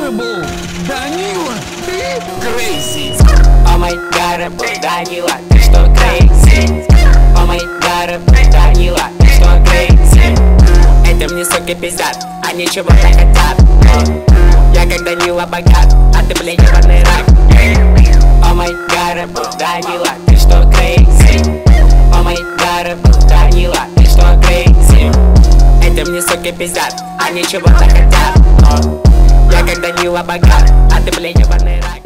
Unbearable! Данила, ты crazy! О май гадable, Данила, ты что crazy? О май гадable, Данила, ты что crazy? Это мне, сука, пиздят, они чего-то хотят. Я как Данила богат, а ты, блядь, ебаный рак. О май гадable, Данила, ты что crazy? О май гадable, Данила, ты что crazy? Это мне, сука, пиздят, они чего-то хотят. Я как Данила богат, а ты, блядь, ебаный рак.